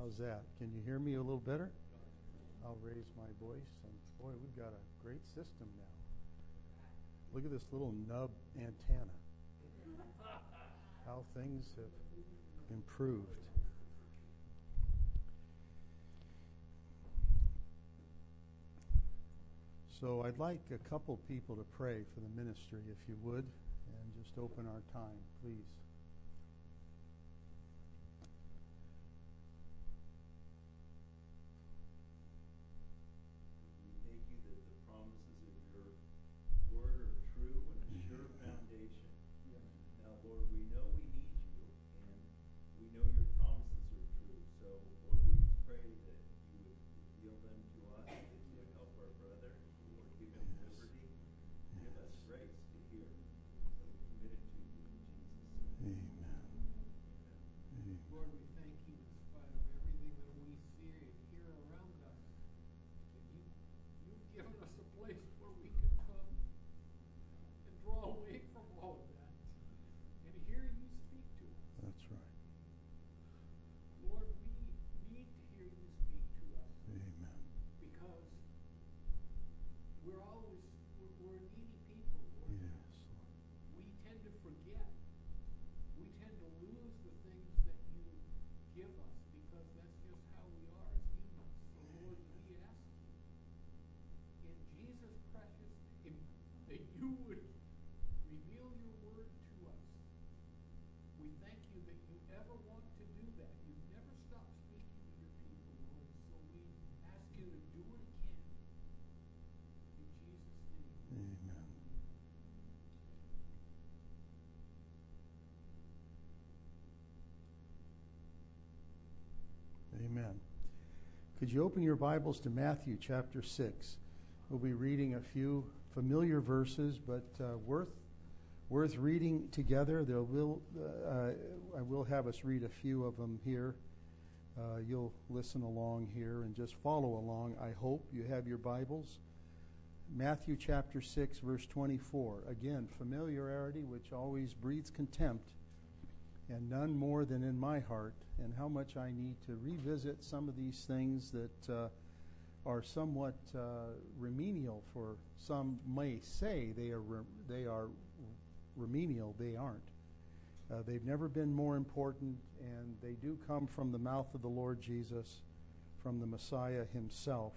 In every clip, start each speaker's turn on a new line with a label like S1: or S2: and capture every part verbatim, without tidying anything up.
S1: How's that? Can you hear me a little better? I'll raise my voice. And boy, we've got a great system now. Look at this little nub antenna. How things have improved. So I'd like a couple people to pray for the ministry, if you would, and just open our time, please. Amen. Could you open your Bibles to Matthew chapter six? We'll be reading a few familiar verses, but uh, worth worth reading together. There will uh, I will have us read a few of them here. Uh, you'll listen along here and just follow along. I hope you have your Bibles. Matthew chapter six, verse twenty-four. Again, familiarity which always breeds contempt, and none more than in my heart, and how much I need to revisit some of these things that uh, are somewhat uh, remedial. For some may say they are re- they are remedial. They aren't. Uh, they've never been more important, and they do come from the mouth of the Lord Jesus, from the Messiah himself.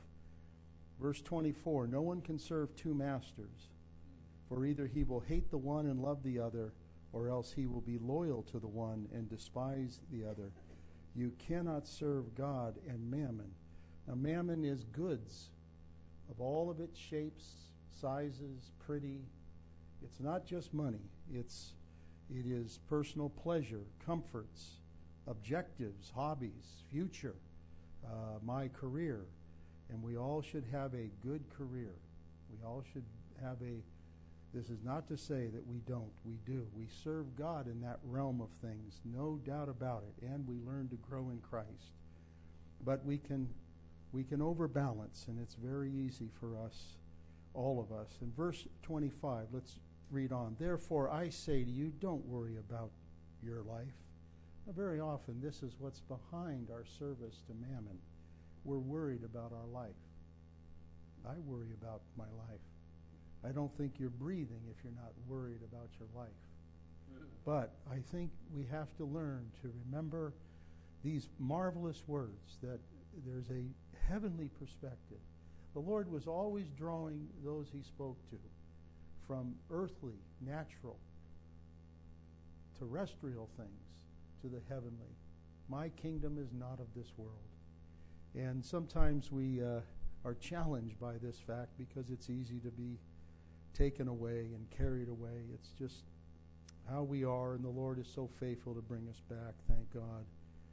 S1: Verse twenty-four, no one can serve two masters, for either he will hate the one and love the other, or else he will be loyal to the one and despise the other. You cannot serve God and mammon. Now, mammon is goods of all of its shapes, sizes, pretty. It's not just money. It's it is personal pleasure, comforts, objectives, hobbies, future, uh, my career. And we all should have a good career. We all should have a This is not to say that we don't. We do. We serve God in that realm of things, no doubt about it, and we learn to grow in Christ. But we can we can overbalance, and it's very easy for us, all of us. In verse twenty-five, let's read on. Therefore, I say to you, don't worry about your life. Now, very often, this is what's behind our service to mammon. We're worried about our life. I worry about my life. I don't think you're breathing if you're not worried about your life. But I think we have to learn to remember these marvelous words, that there's a heavenly perspective. The Lord was always drawing those he spoke to from earthly, natural, terrestrial things to the heavenly. My kingdom is not of this world. And sometimes we uh, are challenged by this fact because it's easy to be taken away and carried away. It's just how we are, and the Lord is so faithful to bring us back, thank God.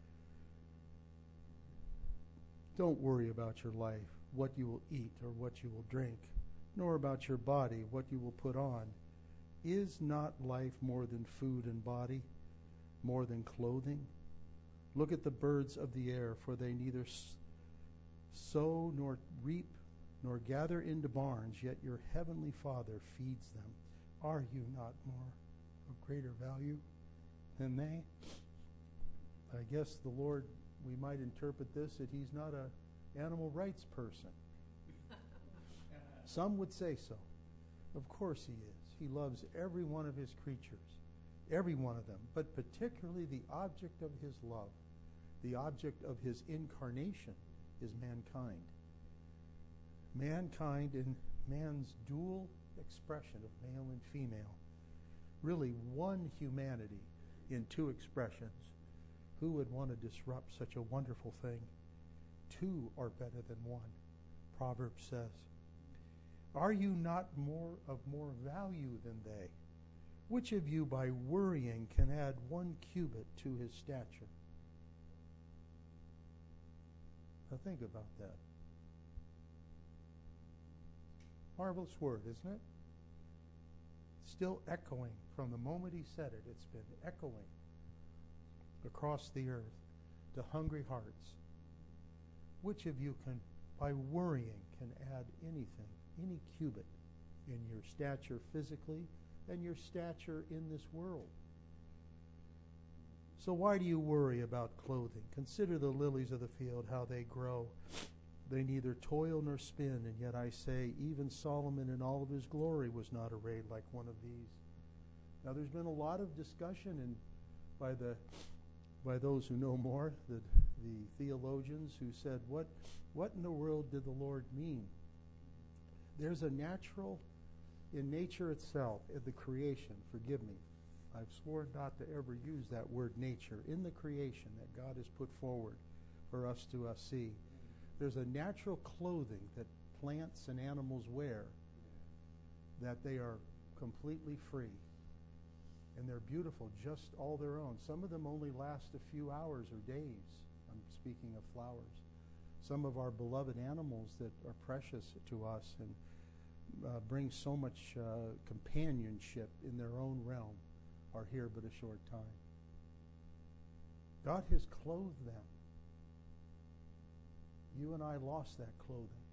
S1: Don't worry about your life, what you will eat or what you will drink, nor about your body, what you will put on. Is not life more than food and body, more than clothing? Look at the birds of the air, for they neither sow nor reap nor gather into barns, yet your heavenly Father feeds them. Are you not more of greater value than they? I guess the Lord we might interpret this that he's not an animal rights person. Some would say so. Of course he is. He loves every one of his creatures, every one of them, but particularly the object of his love, the object of his incarnation is mankind. Mankind in man's dual expression of male and female. Really one humanity in two expressions. Who would want to disrupt such a wonderful thing? Two are better than one, Proverbs says. Are you not more of more value than they? Which of you by worrying can add one cubit to his stature? Now think about that. Marvelous word, isn't it? Still echoing from the moment he said it. It's been echoing across the earth to hungry hearts. Which of you can, by worrying, can add anything, any cubit in your stature physically and your stature in this world? So why do you worry about clothing? Consider the lilies of the field, how they grow. They neither toil nor spin, and yet I say, even Solomon in all of his glory was not arrayed like one of these. Now there's been a lot of discussion in, by the by those who know more, the, the theologians who said, what, what in the world did the Lord mean? There's a natural, in nature itself, in the creation, forgive me, I've sworn not to ever use that word nature, in the creation that God has put forward for us to uh, see. There's a natural clothing that plants and animals wear that they are completely free. And they're beautiful, just all their own. Some of them only last a few hours or days. I'm speaking of flowers. Some of our beloved animals that are precious to us and uh, bring so much uh, companionship in their own realm are here but a short time. God has clothed them. You and I lost that clothing.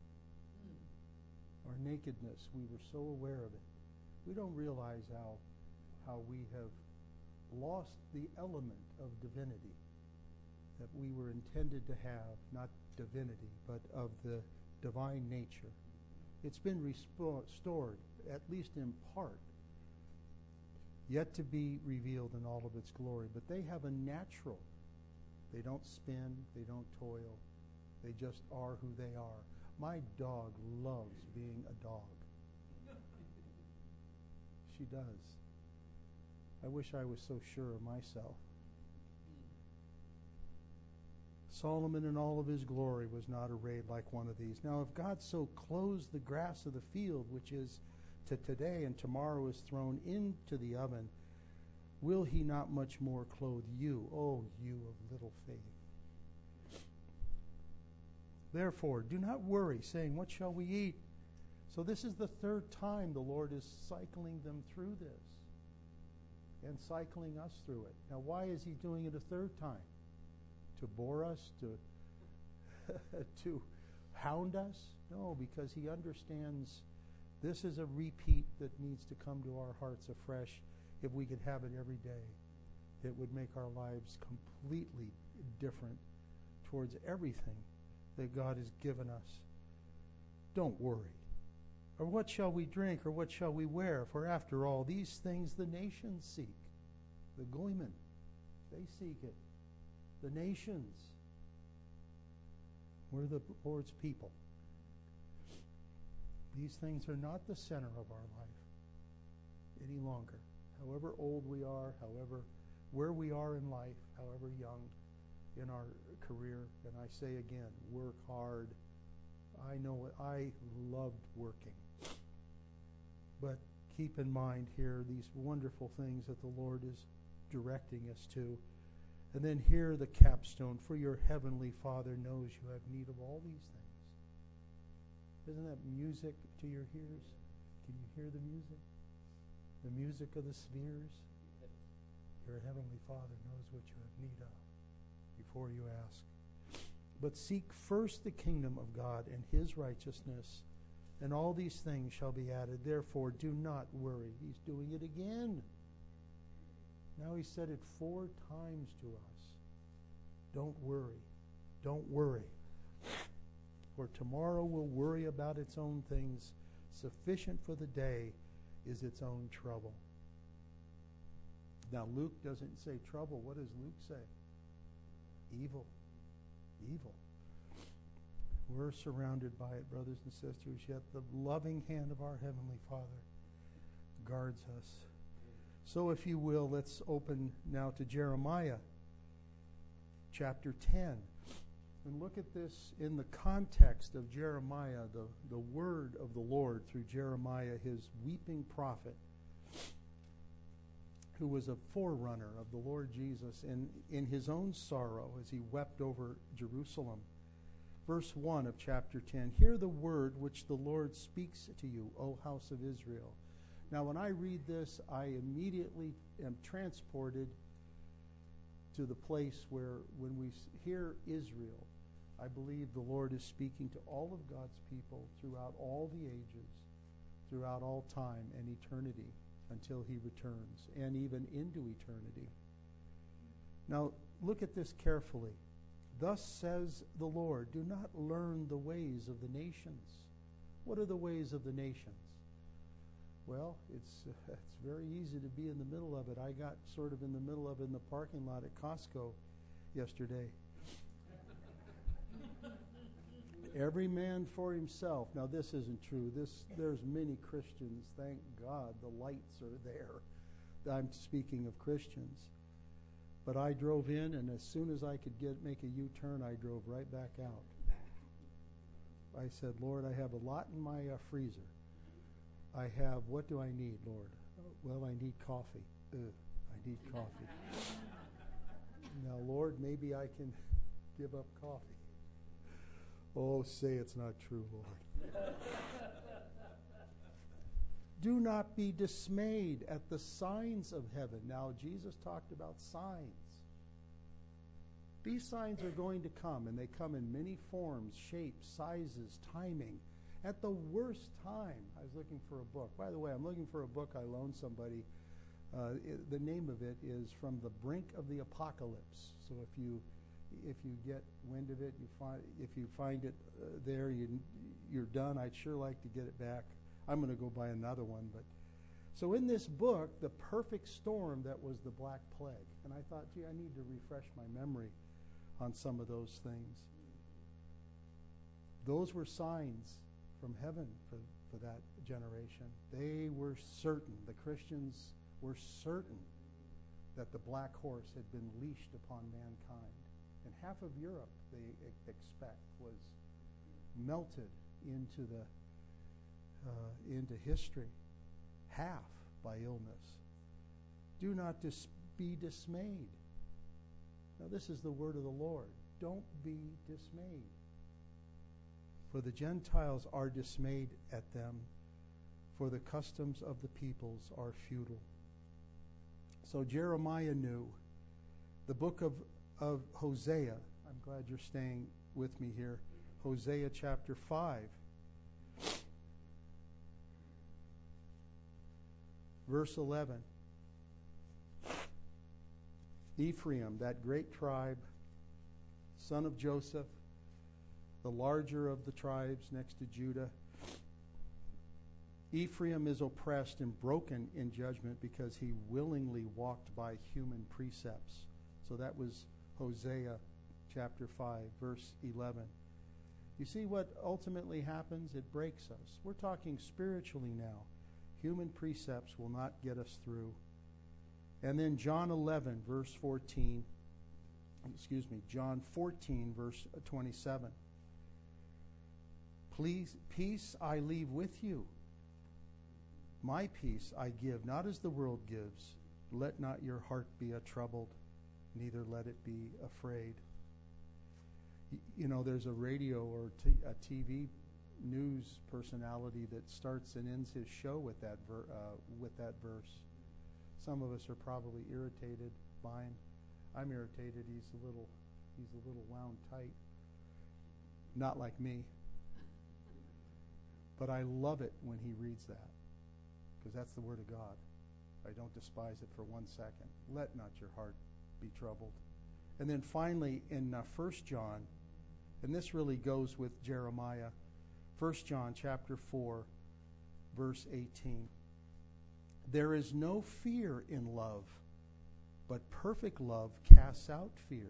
S1: Our nakedness, we were so aware of it. We don't realize how how we have lost the element of divinity that we were intended to have, not divinity, but of the divine nature. It's been restored, at least in part, yet to be revealed in all of its glory. But they have a natural. They don't spin, they don't toil, they just are who they are. My dog loves being a dog. She does. I wish I was so sure of myself. Solomon in all of his glory was not arrayed like one of these. Now, if God so clothes the grass of the field, which is to today and tomorrow is thrown into the oven, will he not much more clothe you, O you of little faith? Therefore, do not worry, saying, what shall we eat? So this is the third time the Lord is cycling them through this and cycling us through it. Now, why is he doing it a third time? To bore us? To, to hound us? No, because he understands this is a repeat that needs to come to our hearts afresh. If we could have it every day, it would make our lives completely different towards everything that God has given us. Don't worry. Or what shall we drink, or what shall we wear? For after all, these things the nations seek. The Goyim, they seek it. The nations. We're the Lord's people. These things are not the center of our life any longer. However old we are, however, where we are in life, however young in our career, and I say again, work hard. I know it. I loved working. But keep in mind here these wonderful things that the Lord is directing us to. And then here the capstone, for your heavenly Father knows you have need of all these things. Isn't that music to your ears? Can you hear the music? The music of the spheres? Your heavenly Father knows what you have need of before you ask. But seek first the kingdom of God and his righteousness, and all these things shall be added. Therefore, do not worry. He's doing it again. Now he said it four times to us. Don't worry. Don't worry. For tomorrow will worry about its own things. Sufficient for the day is its own trouble. Now, Luke doesn't say trouble. What does Luke say? Evil. Evil. We're surrounded by it, brothers and sisters, yet the loving hand of our Heavenly Father guards us. So, if you will, let's open now to Jeremiah chapter ten. And look at this in the context of Jeremiah, the, the word of the Lord through Jeremiah, his weeping prophet, who was a forerunner of the Lord Jesus in, in his own sorrow as he wept over Jerusalem. Verse one of chapter ten, hear the word which the Lord speaks to you, O house of Israel. Now, when I read this, I immediately am transported to the place where when we hear Israel, I believe the Lord is speaking to all of God's people throughout all the ages, throughout all time and eternity until he returns, and even into eternity. Now, look at this carefully. Thus says the Lord, do not learn the ways of the nations. What are the ways of the nations? Well, it's uh, it's very easy to be in the middle of it. I got sort of in the middle of it in the parking lot at Costco yesterday. Every man for himself. Now, this isn't true. This there's many Christians. Thank God the lights are there. I'm speaking of Christians. But I drove in, and as soon as I could get make a U-turn, I drove right back out. I said, Lord, I have a lot in my uh, freezer. I have, what do I need, Lord? Well, I need coffee. Ugh, I need coffee. Now, Lord, maybe I can give up coffee. Oh, say it's not true, Lord. Do not be dismayed at the signs of heaven. Now, Jesus talked about signs. These signs are going to come, and they come in many forms, shapes, sizes, timing. At the worst time, I was looking for a book. By the way, I'm looking for a book I loaned somebody. Uh, it, the name of it is From the Brink of the Apocalypse. So if you if you get wind of it, you find if you find it uh, there, you, you're done. I'd sure like to get it back. I'm going to go buy another one. But so in this book, the perfect storm that was the Black Plague, and I thought, gee, I need to refresh my memory on some of those things. Those were signs from heaven for, for that generation. They were certain, the Christians were certain that the black horse had been leashed upon mankind. And half of Europe, they e- expect, was melted into the uh, into history. Half by illness. Do not dis- be dismayed. Now this is the word of the Lord. Don't be dismayed. For the Gentiles are dismayed at them, for the customs of the peoples are futile. So Jeremiah knew. The book of, of Hosea, I'm glad you're staying with me here, Hosea chapter five. Verse eleven. Ephraim, that great tribe, son of Joseph, the larger of the tribes next to Judah. Ephraim is oppressed and broken in judgment because he willingly walked by human precepts. So that was Hosea chapter five, verse eleven. You see what ultimately happens? It breaks us. We're talking spiritually now. Human precepts will not get us through. And then John eleven, verse fourteen. Excuse me, John fourteen, verse twenty-seven. Please, peace I leave with you. My peace I give, not as the world gives. Let not your heart be troubled, neither let it be afraid. Y- you know, there's a radio or t- a T V news personality that starts and ends his show with that ver- uh, with that verse. Some of us are probably irritated by him. I'm irritated. He's a little, he's a little wound tight. Not like me. But I love it when he reads that, because that's the Word of God. I don't despise it for one second. Let not your heart be troubled. And then finally in uh, First John, and this really goes with Jeremiah, First John chapter four, verse eighteen. There is no fear in love, but perfect love casts out fear.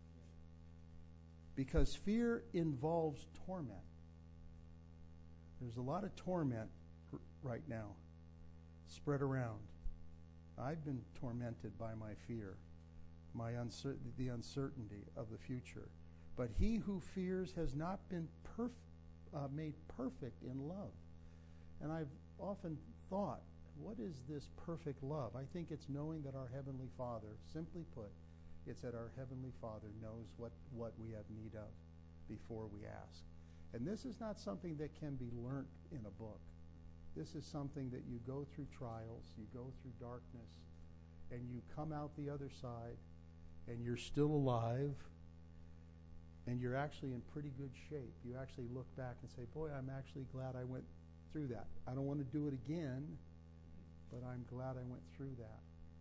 S1: Because fear involves torment. There's a lot of torment r- right now spread around. I've been tormented by my fear, my uncer- the uncertainty of the future. But he who fears has not been perf- uh, made perfect in love. And I've often thought, what is this perfect love? I think it's knowing that our Heavenly Father, simply put, it's that our Heavenly Father knows what, what we have need of before we ask. And this is not something that can be learnt in a book. This is something that you go through trials, you go through darkness, and you come out the other side, and you're still alive, and you're actually in pretty good shape. You actually look back and say, boy, I'm actually glad I went through that. I don't want to do it again, but I'm glad I went through that.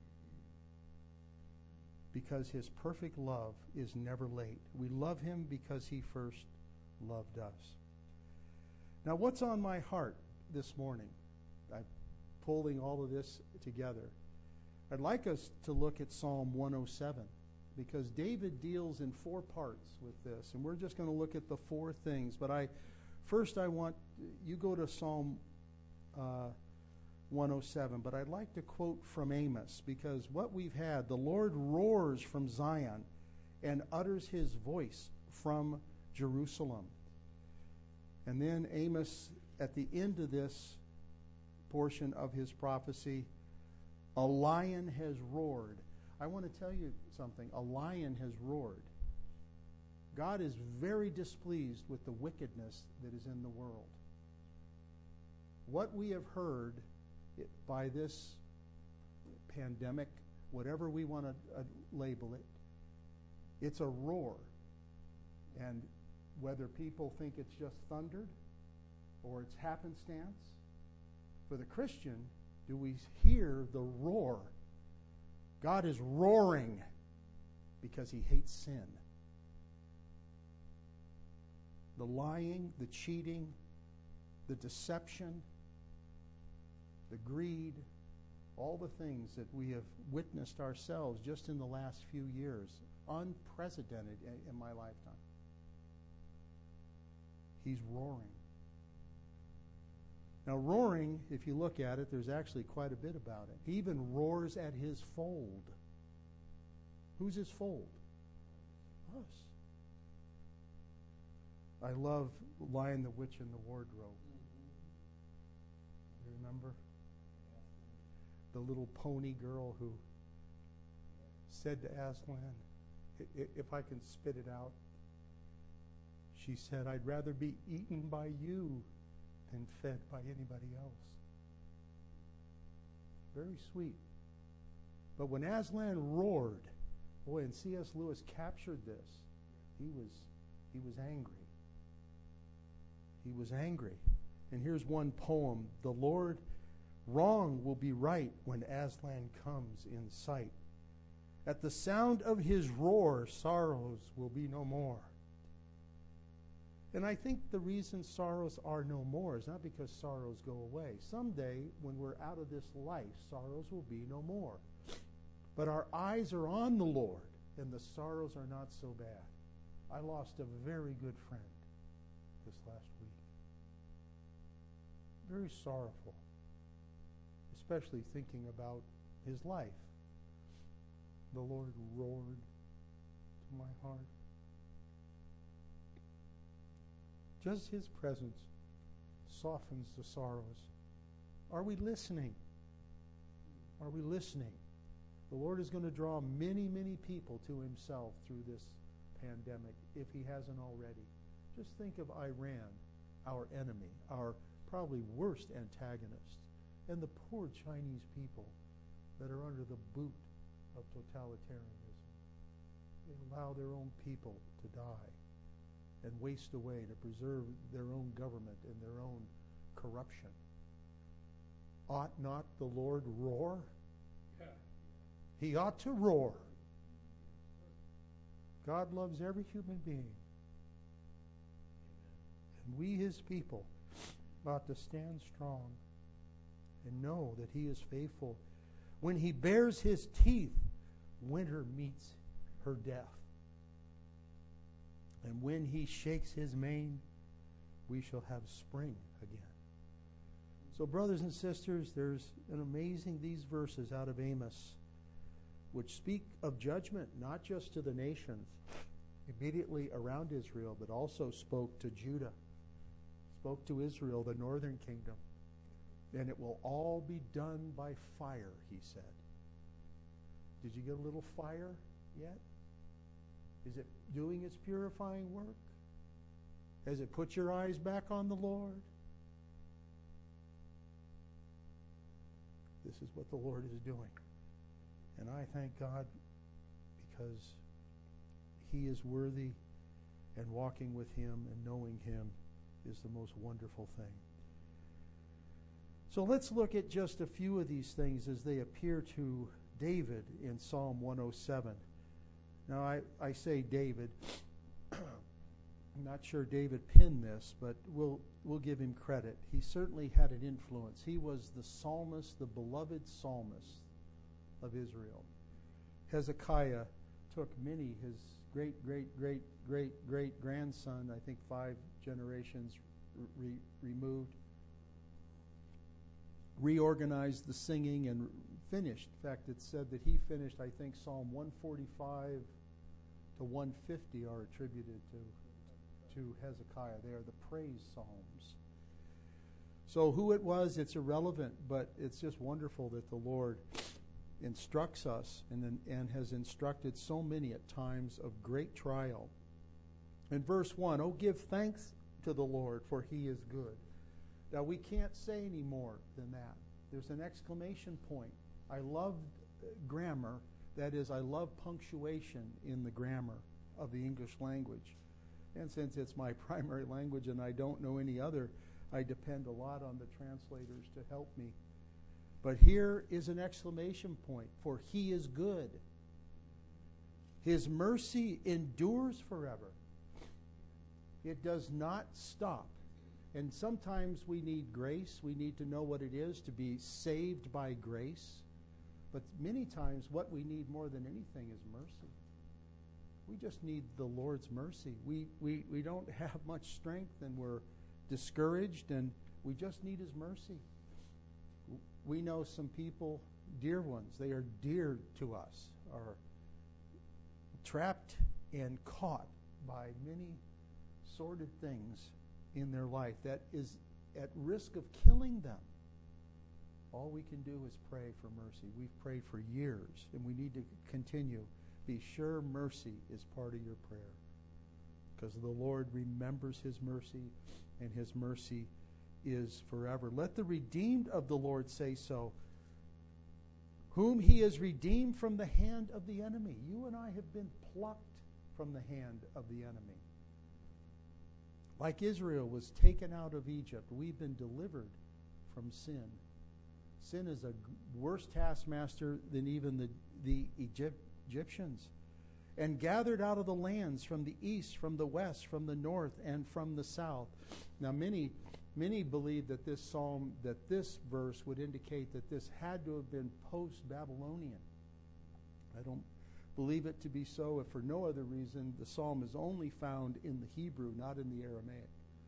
S1: Because his perfect love is never late. We love him because he first loved us. Now, what's on my heart this morning? I'm pulling all of this together. I'd like us to look at Psalm one oh seven, because David deals in four parts with this, and we're just going to look at the four things. But I, first I want, you go to Psalm uh, one oh seven, but I'd like to quote from Amos, because what we've had, the Lord roars from Zion and utters his voice from Jerusalem. And then Amos, at the end of this portion of his prophecy, a lion has roared. I want to tell you something. A lion has roared. God is very displeased with the wickedness that is in the world. What we have heard it, by this pandemic, whatever we want to uh, label it, it's a roar. And whether people think it's just thundered or it's happenstance, for the Christian, do we hear the roar? God is roaring because he hates sin. The lying, the cheating, the deception, the greed, all the things that we have witnessed ourselves just in the last few years, unprecedented in, in my lifetime. He's roaring. Now, roaring, if you look at it, there's actually quite a bit about it. He even roars at his fold. Who's his fold? Us. I love Lion, the Witch, and the Wardrobe. You remember? The little pony girl who said to Aslan, if I can spit it out, she said, I'd rather be eaten by you than fed by anybody else. Very sweet. But when Aslan roared, boy, and C S Lewis captured this, he was he was angry. He was angry. And here's one poem. The Lord, wrong will be right when Aslan comes in sight. At the sound of his roar, sorrows will be no more. And I think the reason sorrows are no more is not because sorrows go away. Someday, when we're out of this life, sorrows will be no more. But our eyes are on the Lord, and the sorrows are not so bad. I lost a very good friend this last week. Very sorrowful, especially thinking about his life. The Lord roared to my heart. Just his presence softens the sorrows. Are we listening? Are we listening? The Lord is going to draw many, many people to himself through this pandemic, if he hasn't already. Just think of Iran, our enemy, our probably worst antagonist, and the poor Chinese people that are under the boot of totalitarianism. They allow their own people to die and waste away to preserve their own government and their own corruption. Ought not the Lord roar? Yeah. He ought to roar. God loves every human being. And we, His people, ought to stand strong and know that He is faithful. When He bares His teeth, winter meets her death. And when He shakes His mane, we shall have spring again. So, brothers and sisters, there's an amazing, these verses out of Amos, which speak of judgment, not just to the nations immediately around Israel, but also spoke to Judah, spoke to Israel, the northern kingdom. And it will all be done by fire, He said. Did you get a little fire yet? Is it doing its purifying work? Has it put your eyes back on the Lord? This is what the Lord is doing. And I thank God because He is worthy, and walking with Him and knowing Him is the most wonderful thing. So let's look at just a few of these things as they appear to David in Psalm one oh seven. Now, I, I say David. I'm not sure David penned this, but we'll we'll give him credit. He certainly had an influence. He was the psalmist, the beloved psalmist of Israel. Hezekiah took many, his great, great, great, great, great grandson, I think five generations re- removed, reorganized the singing and finished. In fact, it said that he finished, I think, Psalm one forty-five to one fifty are attributed to to Hezekiah. They are the praise psalms. So who it was, it's irrelevant, but it's just wonderful that the Lord instructs us and, and has instructed so many at times of great trial. In verse one, oh, give thanks to the Lord, for He is good. Now, we can't say any more than that. There's an exclamation point. I love grammar. That is, I love punctuation in the grammar of the English language. And since it's my primary language and I don't know any other, I depend a lot on the translators to help me. But here is an exclamation point, for He is good. His mercy endures forever. It does not stop. And sometimes we need grace. We need to know what it is to be saved by grace. But many times what we need more than anything is mercy. We just need the Lord's mercy. We, we, we don't have much strength and we're discouraged, and we just need His mercy. We know some people, dear ones, they are dear to us, are trapped and caught by many sordid things in their life that is at risk of killing them. All we can do is pray for mercy. We've prayed for years, and we need to continue. Be sure mercy is part of your prayer, because the Lord remembers His mercy, and His mercy is forever. Let the redeemed of the Lord say so, whom He has redeemed from the hand of the enemy. You and I have been plucked from the hand of the enemy. Like Israel was taken out of Egypt, we've been delivered from sin. Sin is a worse taskmaster than even the, the Egypt, Egyptians. And gathered out of the lands from the east, from the west, from the north, and from the south. Now many many believe that this psalm, that this verse would indicate that this had to have been post-Babylonian. I don't believe it to be so, if for no other reason. The psalm is only found in the Hebrew, not in the Aramaic.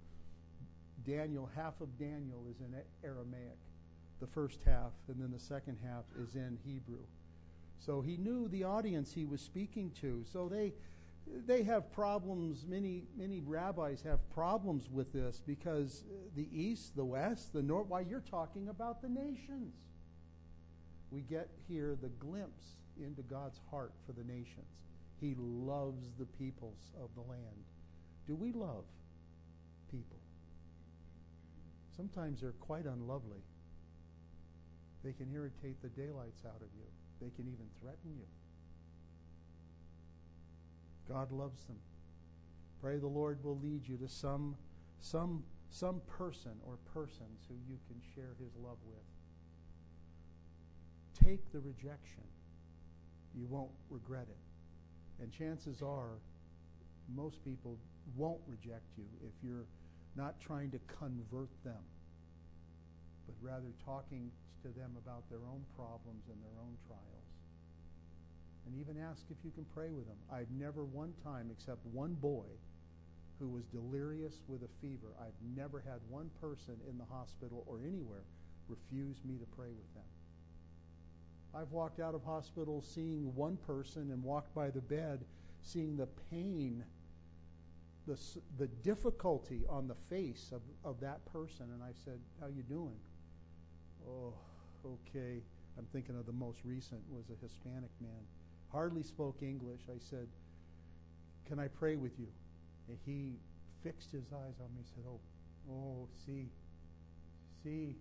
S1: Daniel, half of Daniel is in Aramaic, the first half, and then the second half is in Hebrew. So he knew the audience he was speaking to. So they they have problems, many many rabbis have problems with this, because the east, the west, the north, why, you're talking about the nations. We get here the glimpse into God's heart for the nations. He loves the peoples of the land. Do we love people? Sometimes they're quite unlovely. They can irritate the daylights out of you. They can even threaten you. God loves them. Pray the Lord will lead you to some, some, some person or persons who you can share His love with. Take the rejection. You won't regret it. And chances are most people won't reject you if you're not trying to convert them, but rather talking to them about their own problems and their own trials. And even ask if you can pray with them. I've never one time, except one boy who was delirious with a fever, I've never had one person in the hospital or anywhere refuse me to pray with them. I've walked out of hospitals seeing one person and walked by the bed seeing the pain, the the difficulty on the face of, of that person. And I said, how you doing? Oh, okay. I'm thinking of the most recent was a Hispanic man. Hardly spoke English. I said, can I pray with you? And he fixed his eyes on me and said, oh, oh, see, see.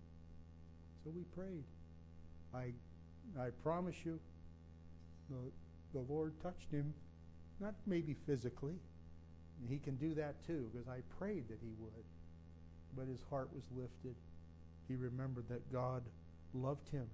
S1: So we prayed. I I promise you, the, the Lord touched him, not maybe physically. He can do that too, because I prayed that he would. But his heart was lifted. He remembered that God loved him.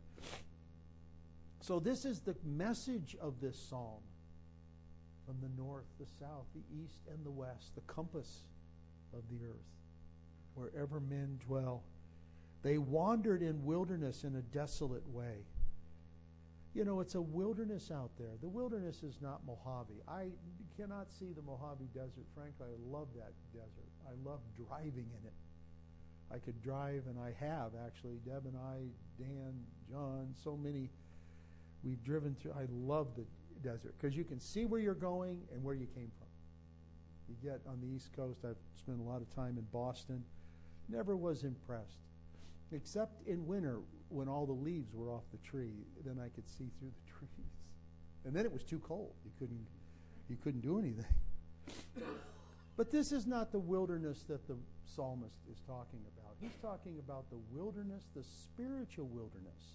S1: So this is the message of this psalm. From the north, the south, the east, and the west, the compass of the earth, wherever men dwell. They wandered in wilderness in a desolate way. You know, it's a wilderness out there. The wilderness is not Mojave. I cannot see the Mojave Desert. Frankly, I love that desert. I love driving in it. I could drive, and I have, actually. Deb and I, Dan, John, so many. We've driven through. I love the desert because you can see where you're going and where you came from. You get on the East Coast. I've spent a lot of time in Boston. Never was impressed, except in winter when all the leaves were off the tree. Then I could see through the trees, and then it was too cold. You couldn't, you couldn't do anything. But this is not the wilderness that the psalmist is talking about. He's talking about the wilderness, the spiritual wilderness,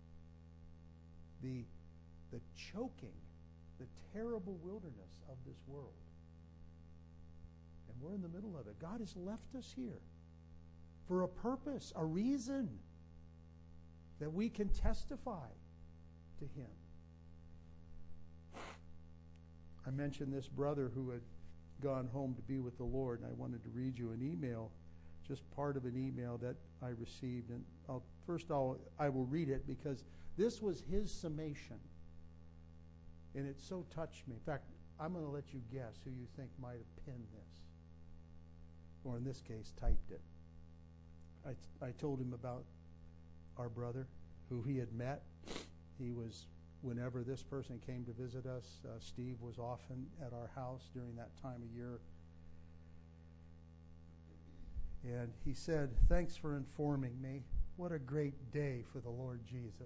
S1: the the choking, the terrible wilderness of this world. And we're in the middle of it. God has left us here for a purpose, a reason that we can testify to him. I mentioned this brother who had gone home to be with the Lord, and I wanted to read you an email, just part of an email that I received. And I'll, first I'll, I will read it because this was his summation. And it so touched me. In fact, I'm going to let you guess who you think might have penned this. Or in this case, typed it. I, I told him about our brother who he had met. He was, whenever this person came to visit us, uh, Steve was often at our house during that time of year. And he said, thanks for informing me. What a great day for the Lord Jesus.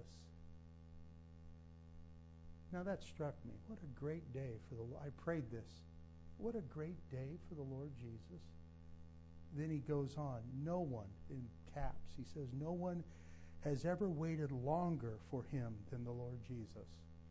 S1: Now that struck me. What a great day for the Lord. I prayed this. What a great day for the Lord Jesus. Then he goes on. No one, in caps, he says, no one has ever waited longer for him than the Lord Jesus.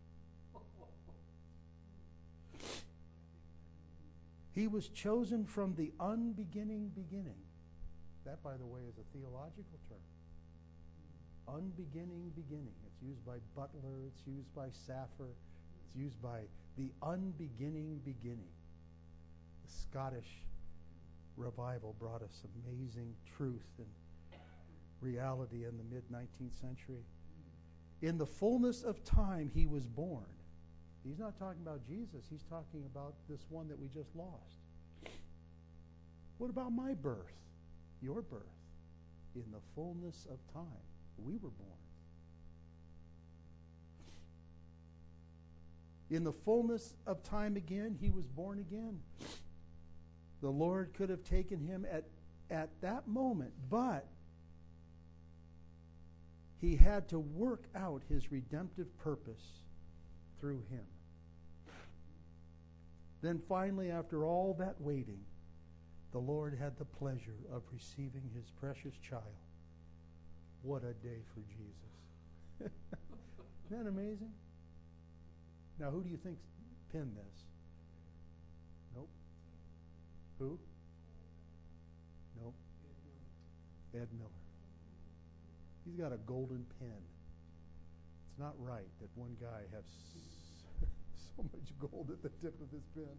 S1: He was chosen from the unbeginning beginning. That, by the way, is a theological term. Unbeginning beginning. It's used by Butler. It's used by Saffer. It's used by the unbeginning beginning. The Scottish revival brought us amazing truth and reality in the mid-nineteenth century. In the fullness of time, he was born. He's not talking about Jesus. He's talking about this one that we just lost. What about my birth? Your birth? In the fullness of time, we were born. In the fullness of time again, he was born again. The Lord could have taken him at, at that moment, but he had to work out his redemptive purpose through him. Then finally, after all that waiting, the Lord had the pleasure of receiving his precious child. What a day for Jesus. Isn't that amazing? Now, who do you think penned this? Nope. Who? Nope. Ed Miller. He's got a golden pen. It's not right that one guy has so much gold at the tip of his pen.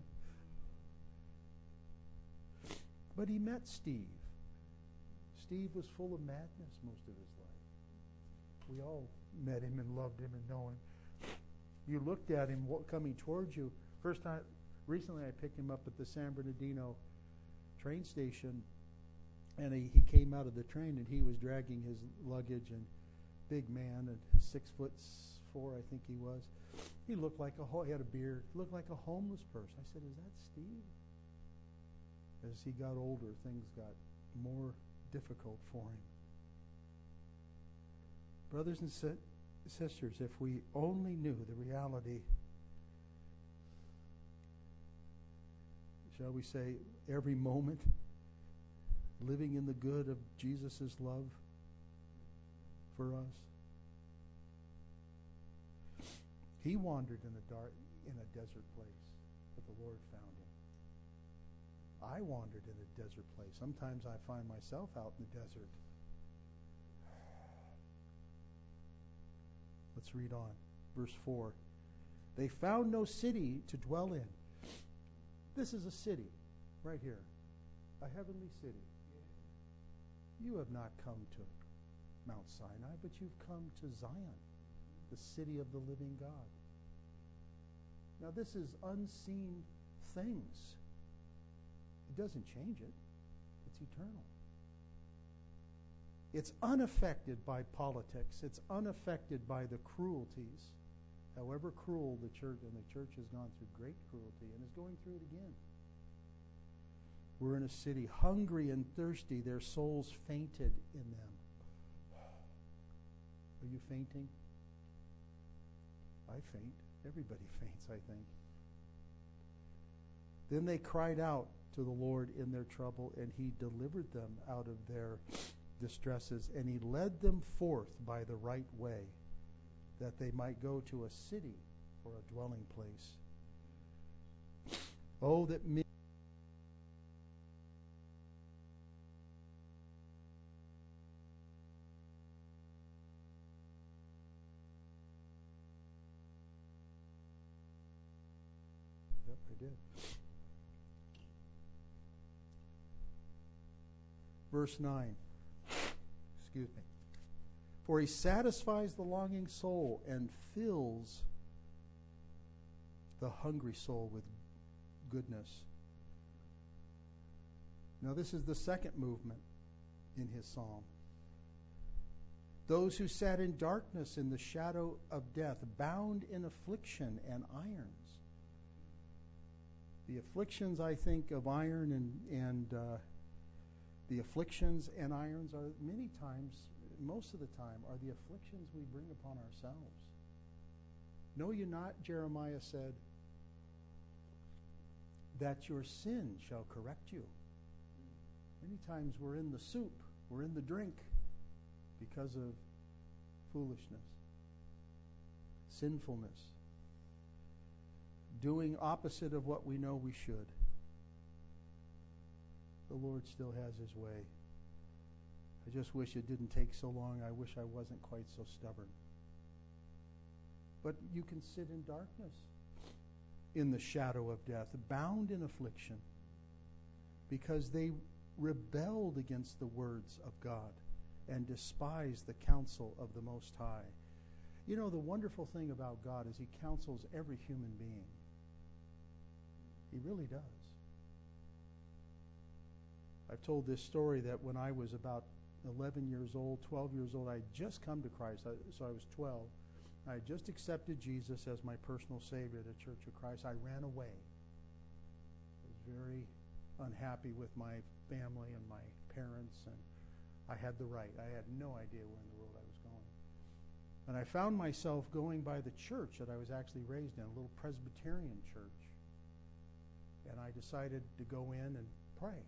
S1: But he met Steve. Steve was full of madness most of his life. We all met him and loved him and know him. You looked at him coming towards you. First time, recently I picked him up at the San Bernardino train station, and he, he came out of the train and he was dragging his luggage, and big man, and six foot four I think he was. He looked like a ho- he had a beard. Looked like a homeless person. I said, "Is that Steve?" As he got older, things got more difficult for him. Brothers and si- sisters, if we only knew the reality, shall we say, every moment, living in the good of Jesus' love for us. He wandered in a dark, in a desert place, but the Lord found him. I wandered in a desert place. Sometimes I find myself out in the desert. Let's read on. Verse four. They found no city to dwell in. This is a city, right here. A heavenly city. You have not come to Mount Sinai, but you've come to Zion, the city of the living God. Now this is unseen things. It doesn't change it. It's eternal. It's unaffected by politics. It's unaffected by the cruelties. However cruel the church, and the church has gone through great cruelty and is going through it again. We're in a city hungry and thirsty. Their souls fainted in them. Are you fainting? I faint. Everybody faints, I think. Then they cried out to the Lord in their trouble, and he delivered them out of their distresses, and he led them forth by the right way, that they might go to a city for a dwelling place. Oh, that me Yep, I did. Verse nine. Excuse me. For he satisfies the longing soul and fills the hungry soul with goodness. Now this is the second movement in his psalm. Those who sat in darkness in the shadow of death, bound in affliction and irons. The afflictions, I think, of iron and, and uh, the afflictions and irons are many times, most of the time, are the afflictions we bring upon ourselves. Know you not, Jeremiah said, that your sin shall correct you. Many times we're in the soup, we're in the drink because of foolishness, sinfulness, doing opposite of what we know we should. The Lord still has his way. I just wish it didn't take so long. I wish I wasn't quite so stubborn. But you can sit in darkness, in the shadow of death, bound in affliction, because they rebelled against the words of God and despised the counsel of the Most High. You know, the wonderful thing about God is he counsels every human being. He really does. I've told this story that when I was about eleven years old, twelve years old, I had just come to Christ, I, so I was twelve. I had just accepted Jesus as my personal Savior at the Church of Christ. I ran away. I was very unhappy with my family and my parents, and I had the right. I had no idea where in the world I was going. And I found myself going by the church that I was actually raised in, a little Presbyterian church. And I decided to go in and pray.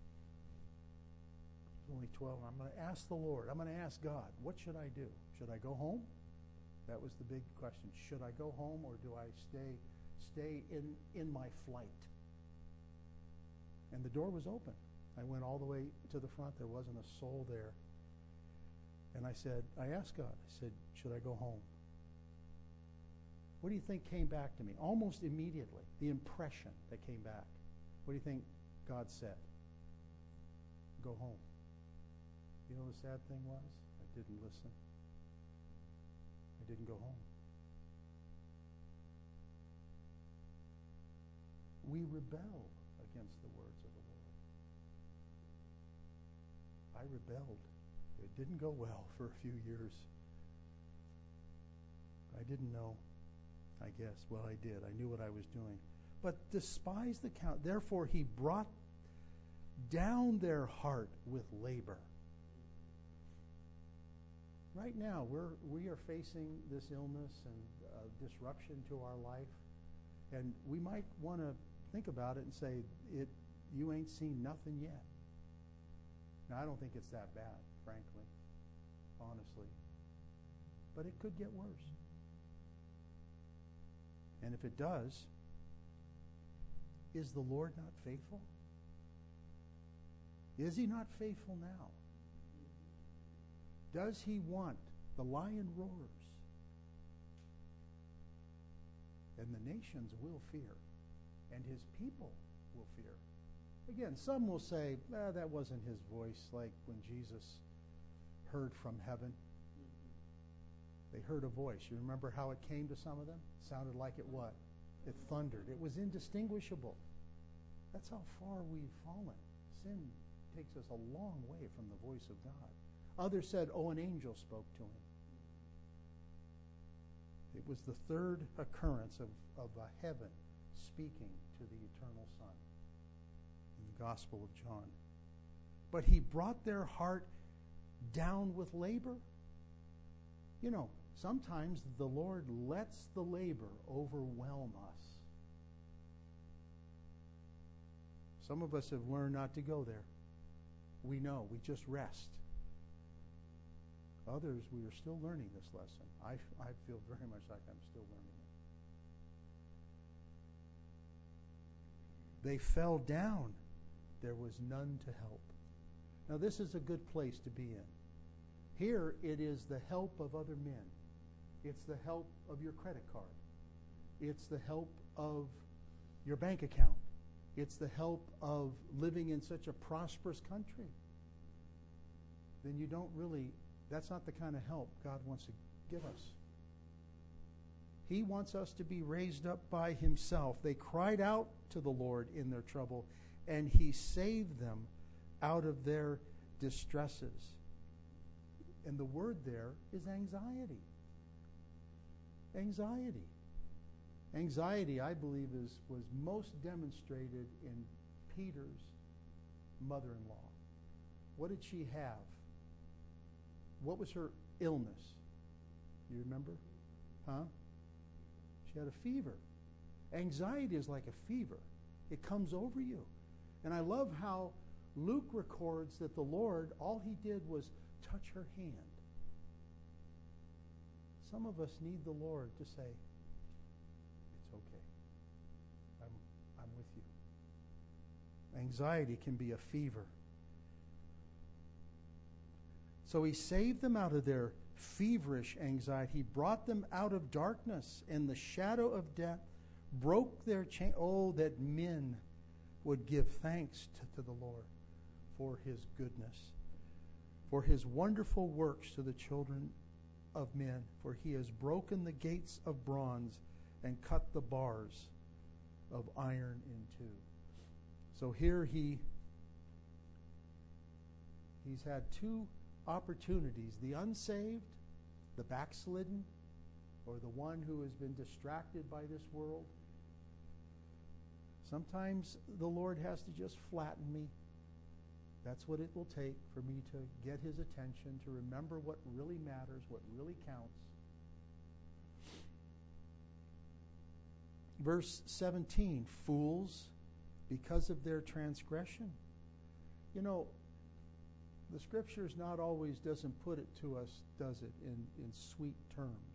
S1: Only twelve. I'm going to ask the Lord. I'm going to ask God, what should I do? Should I go home? That was the big question. Should I go home, or do I stay stay in, in my flight? And the door was open. I went all the way to the front. There wasn't a soul there. And I said, I asked God, I said, should I go home? What do you think came back to me? Almost immediately, the impression that came back. What do you think God said? Go home. You know the sad thing was? I didn't listen. I didn't go home. We rebel against the words of the Lord. I rebelled. It didn't go well for a few years. I didn't know, I guess. Well, I did. I knew what I was doing. But despise the count. Therefore, he brought down their heart with labor. Right now, we're, we are facing this illness and uh, disruption to our life. And we might want to think about it and say, "It, you ain't seen nothing yet." Now, I don't think it's that bad, frankly, honestly. But it could get worse. And if it does, is the Lord not faithful? Is he not faithful now? Does he want? The lion roars, and the nations will fear, and his people will fear. Again, some will say, ah, that wasn't his voice, like when Jesus heard from heaven. They heard a voice. You remember how it came to some of them? It sounded like it what? It thundered. It was indistinguishable. That's how far we've fallen. Sin takes us a long way from the voice of God. Others said, oh, an angel spoke to him. It was the third occurrence of, of a heaven speaking to the eternal Son in the Gospel of John. But he brought their heart down with labor. You know, sometimes the Lord lets the labor overwhelm us. Some of us have learned not to go there. We know, we just rest. Others, we are still learning this lesson. I, I feel very much like I'm still learning it. They fell down. There was none to help. Now, this is a good place to be in. Here, it is the help of other men. It's the help of your credit card. It's the help of your bank account. It's the help of living in such a prosperous country. Then you don't really... That's not the kind of help God wants to give us. He wants us to be raised up by himself. They cried out to the Lord in their trouble, and he saved them out of their distresses. And the word there is anxiety. Anxiety. Anxiety, I believe, is was most demonstrated in Peter's mother-in-law. What did she have? What was her illness? You remember? Huh? She had a fever. Anxiety is like a fever. It comes over you. And I love how Luke records that the Lord, all he did was touch her hand. Some of us need the Lord to say, it's okay. I'm, I'm with you. Anxiety can be a fever. So he saved them out of their feverish anxiety. He brought them out of darkness and the shadow of death, broke their chain. Oh, that men would give thanks to, to the Lord for his goodness, for his wonderful works to the children of men. For he has broken the gates of bronze and cut the bars of iron in two. So here he he's had two opportunities: the unsaved, the backslidden, or the one who has been distracted by this world. Sometimes the Lord has to just flatten me. That's what it will take for me to get his attention, to remember what really matters, what really counts. Verse seventeen, fools, because of their transgression. You know, the Scriptures not always doesn't put it to us, does it, in, in sweet terms.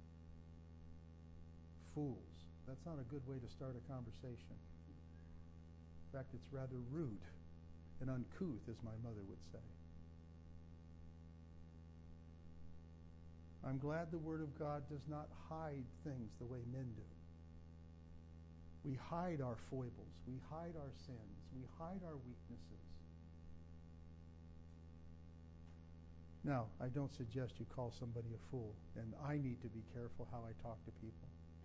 S1: Fools. That's not a good way to start a conversation. In fact, it's rather rude and uncouth, as my mother would say. I'm glad the Word of God does not hide things the way men do. We hide our foibles. We hide our sins. We hide our weaknesses. Now, I don't suggest you call somebody a fool, and I need to be careful how I talk to people.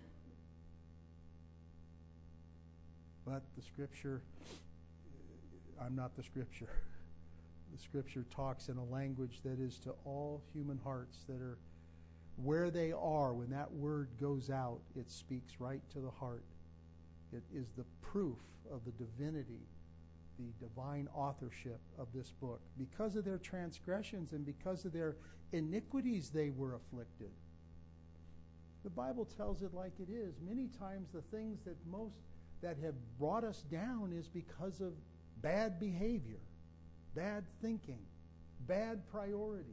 S1: But the Scripture, I'm not the Scripture. The Scripture talks in a language that is to all human hearts that are where they are. When that word goes out, it speaks right to the heart. It is the proof of the divinity, the divine authorship of this book. Because of their transgressions and because of their iniquities, they were afflicted. The Bible tells it like it is. Many times the things that most that have brought us down is because of bad behavior, bad thinking, bad priorities.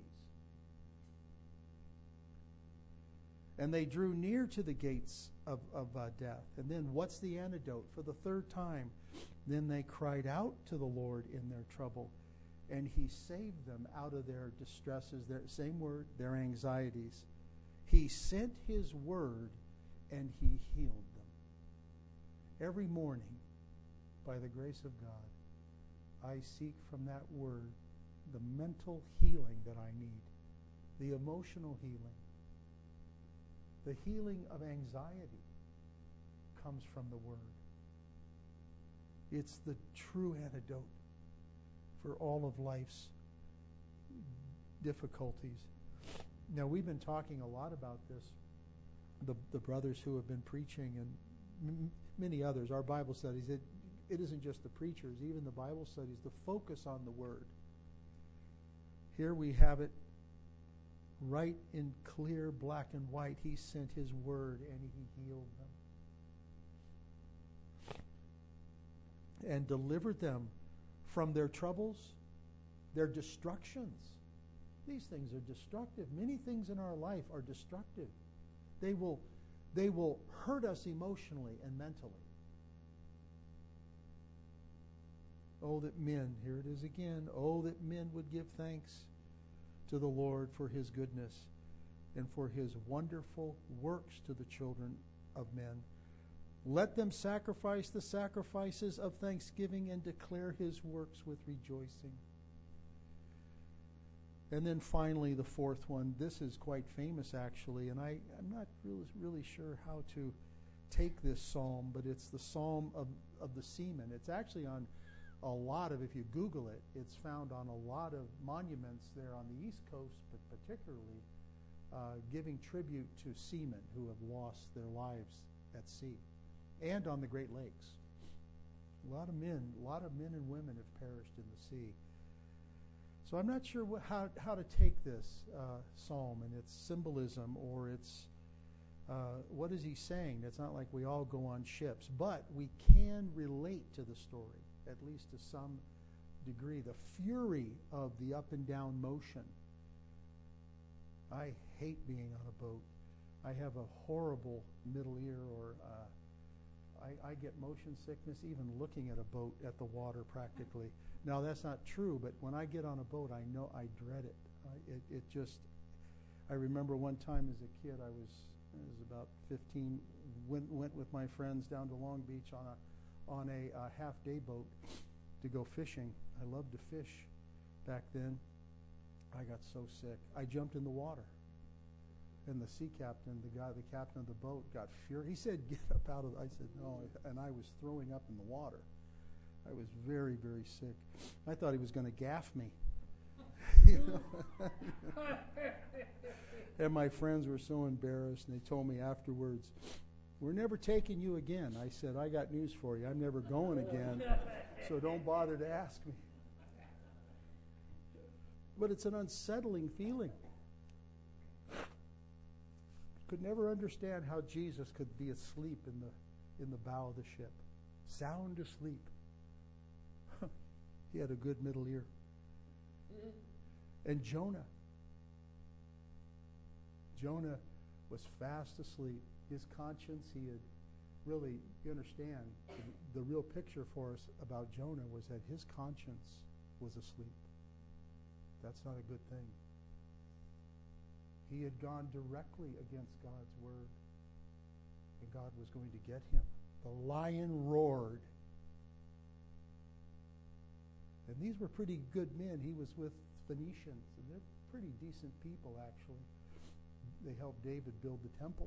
S1: And they drew near to the gates of, of uh, death. And then what's the antidote? For the third time, then they cried out to the Lord in their trouble, and He saved them out of their distresses, their same word, their anxieties. He sent His word, and He healed them. Every morning, by the grace of God, I seek from that word the mental healing that I need, the emotional healing. The healing of anxiety comes from the Word. It's the true antidote for all of life's difficulties. Now, we've been talking a lot about this, the, the brothers who have been preaching and m- many others, our Bible studies. It, it isn't just the preachers, even the Bible studies, the focus on the Word. Here we have it right in clear black and white. He sent His word and He healed them and delivered them from their troubles, their destructions. These things are destructive. Many things in our life are destructive. They will, they will hurt us emotionally and mentally. Oh, that men, here it is again, oh, that men would give thanks to the Lord for His goodness and for His wonderful works to the children of men. Let them sacrifice the sacrifices of thanksgiving and declare His works with rejoicing. And then finally, the fourth one. This is quite famous, actually, and I, I'm not really, really sure how to take this psalm, but it's the Psalm of, of the Seamen. It's actually on a lot of, if you Google it, it's found on a lot of monuments there on the East Coast, but particularly uh, giving tribute to seamen who have lost their lives at sea, and on the Great Lakes. A lot of men, a lot of men and women have perished in the sea. So I'm not sure what, how how to take this uh, psalm and its symbolism or its uh, what is he saying? It's not like we all go on ships, but we can relate to the story, at least to some degree. The fury of the up and down motion. I hate being on a boat. I have a horrible middle ear, or uh, I, I get motion sickness even looking at a boat at the water practically. Now, that's not true, but when I get on a boat, I know I dread it. I, it, it just, I remember one time as a kid, I was, I was about fifteen, went, went with my friends down to Long Beach on a on a uh, half-day boat to go fishing. I loved to fish back then. I got so sick. I jumped in the water. And the sea captain, the guy, the captain of the boat, got furious. He said, "Get up out of," I said, "No," and I was throwing up in the water. I was very, very sick. I thought he was going to gaff me. You know? And my friends were so embarrassed, and they told me afterwards, "We're never taking you again." I said, "I got news for you. I'm never going again, so don't bother to ask me." But it's an unsettling feeling. Could never understand how Jesus could be asleep in the in the bow of the ship, sound asleep. He had a good middle ear. And Jonah. Jonah was fast asleep. His conscience, he had really, you understand, the, the real picture for us about Jonah was that his conscience was asleep. That's not a good thing. He had gone directly against God's word, and God was going to get him. The lion roared. And these were pretty good men. He was with Phoenicians, and they're pretty decent people, actually. They helped David build the temple.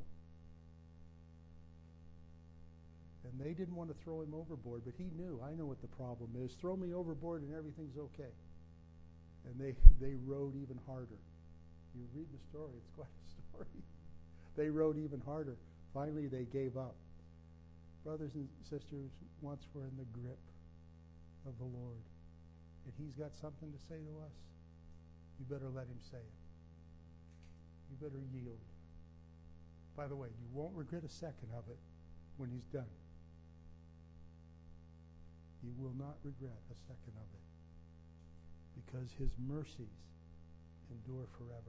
S1: And they didn't want to throw him overboard, but he knew, I know what the problem is. Throw me overboard and everything's okay. And they, they rowed even harder. You read the story, it's quite a story. They rowed even harder. Finally, they gave up. Brothers and sisters, once we're in the grip of the Lord, and he's got something to say to us, you better let him say it. You better yield. By the way, you won't regret a second of it when he's done. You will not regret a second of it, because his mercies endure forever.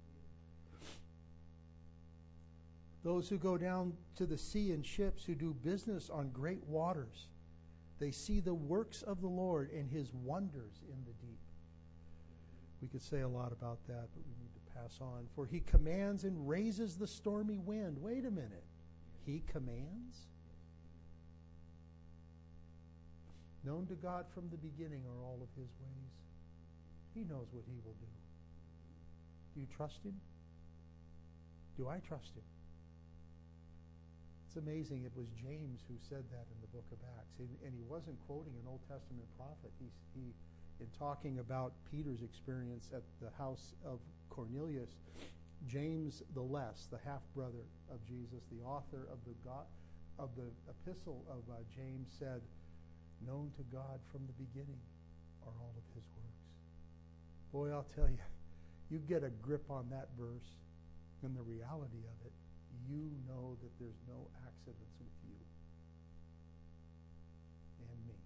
S1: Those who go down to the sea in ships, who do business on great waters, they see the works of the Lord and his wonders in the deep. We could say a lot about that, but we need to pass on. For he commands and raises the stormy wind. Wait a minute. He commands? Known to God from the beginning are all of his ways. He knows what he will do. Do you trust him? Do I trust him? It's amazing. It was James who said that in the book of Acts. And, and he wasn't quoting an Old Testament prophet. He, he, in talking about Peter's experience at the house of Cornelius, James the Less, the half-brother of Jesus, the author of the, God, of the epistle of uh, James, said, known to God from the beginning are all of his works. Boy, I'll tell you, you get a grip on that verse and the reality of it, you know that there's no accidents with you and me.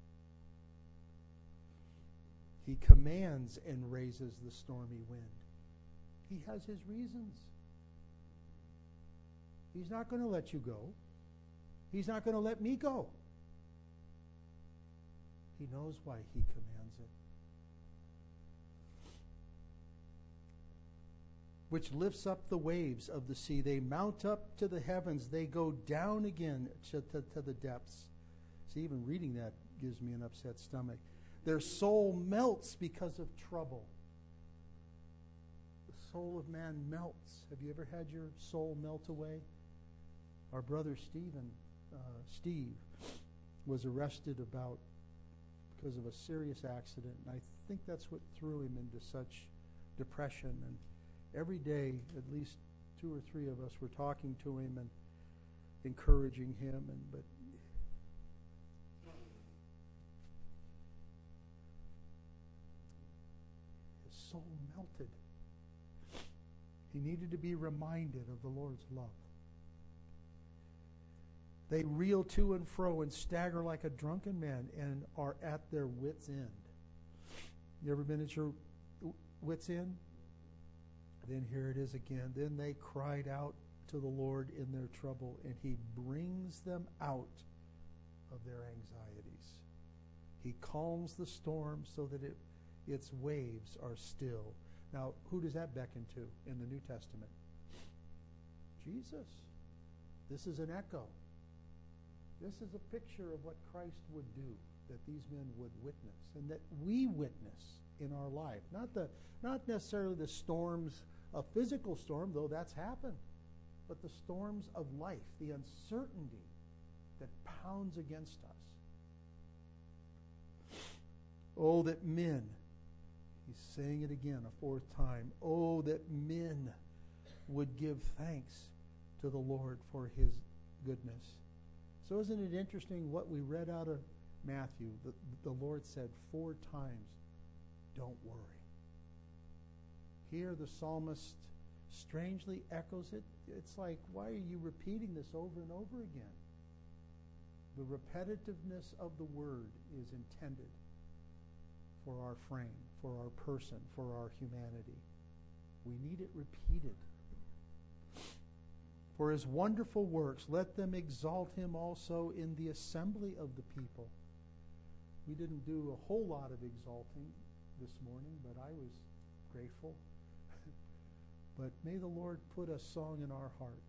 S1: He commands and raises the stormy wind. He has his reasons. He's not going to let you go. He's not going to let me go. He knows why he commands it. Which lifts up the waves of the sea. They mount up to the heavens. They go down again to, to, to the depths. See, even reading that gives me an upset stomach. Their soul melts because of trouble. The soul of man melts. Have you ever had your soul melt away? Our brother Stephen, uh, Steve was arrested about because of a serious accident, and I think that's what threw him into such depression. And every day, at least two or three of us were talking to him and encouraging him, and but his soul melted. He needed to be reminded of the Lord's love. They reel to and fro and stagger like a drunken man and are at their wits' end. You ever been at your wits' end? Then here it is again. Then they cried out to the Lord in their trouble, and he brings them out of their anxieties. He calms the storm so that it, its waves are still. Now, who does that beckon to in the New Testament? Jesus. This is an echo. This is a picture of what Christ would do, that these men would witness, and that we witness in our life. Not the, not necessarily the storms, a physical storm, though that's happened, but the storms of life, the uncertainty that pounds against us. Oh, that men, he's saying it again a fourth time, oh, that men would give thanks to the Lord for his goodness. So isn't it interesting what we read out of Matthew? The, the Lord said four times, don't worry. Here the psalmist strangely echoes it. It's like, why are you repeating this over and over again? The repetitiveness of the word is intended for our frame, for our person, for our humanity. We need it repeated. For his wonderful works, let them exalt him also in the assembly of the people. We didn't do a whole lot of exalting this morning, but I was grateful. But may the Lord put a song in our heart.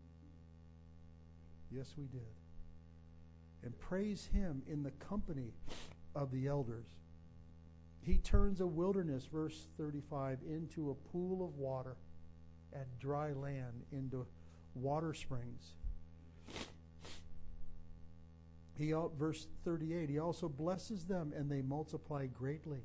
S1: Yes, we did. And praise Him in the company of the elders. He turns a wilderness, verse thirty-five, into a pool of water, and dry land into water springs. He, verse thirty-eight, He also blesses them, and they multiply greatly.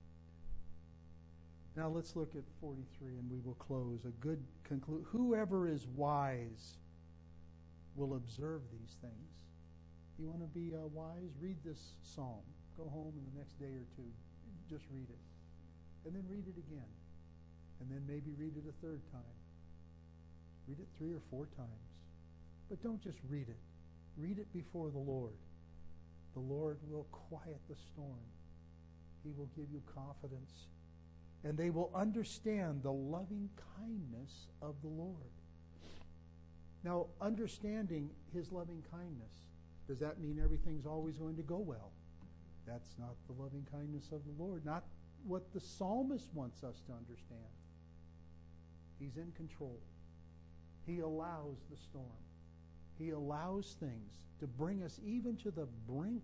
S1: Now let's look at forty-three, and we will close. A good conclude. Whoever is wise will observe these things. You want to be uh, wise? Read this psalm. Go home in the next day or two. Just read it. And then read it again. And then maybe read it a third time. Read it three or four times. But don't just read it. Read it before the Lord. The Lord will quiet the storm. He will give you confidence. And they will understand the loving kindness of the Lord. Now, understanding His loving kindness, does that mean everything's always going to go well? That's not the loving kindness of the Lord. Not what the psalmist wants us to understand. He's in control. He allows the storm. He allows things to bring us even to the brink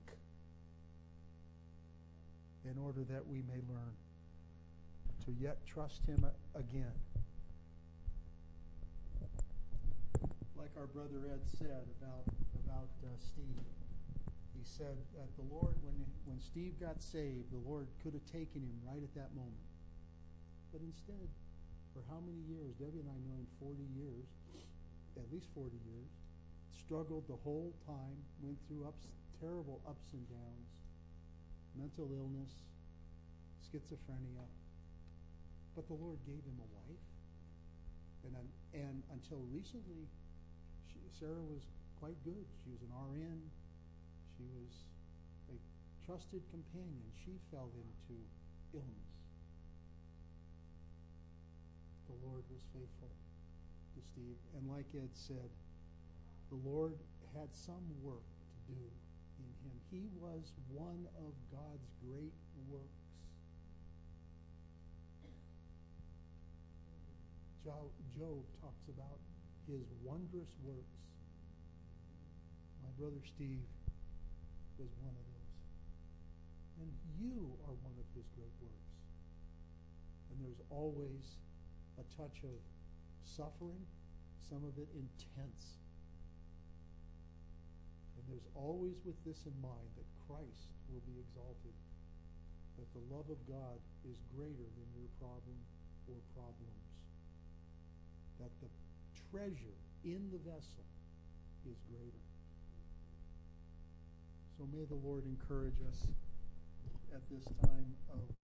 S1: in order that we may learn to yet trust Him again. Like our brother Ed said about, about uh, Steve. He said that the Lord, when, when Steve got saved, the Lord could have taken him right at that moment. But instead, for how many years? Debbie and I know him forty years, at least forty years, struggled the whole time, went through ups, terrible ups and downs, mental illness, schizophrenia. But the Lord gave him a wife. And, and until recently, she, Sarah was quite good. She was an R N. She was a trusted companion. She fell into illness. The Lord was faithful to Steve. And like Ed said, the Lord had some work to do in him. He was one of God's great works. Job, Job talks about his wondrous works. My brother Steve was one of those. And you are one of his great works. And there's always a touch of suffering, some of it intense. And there's always with this in mind that Christ will be exalted, that the love of God is greater than your problem or problems, that the treasure in the vessel is greater. So may the Lord encourage us at this time of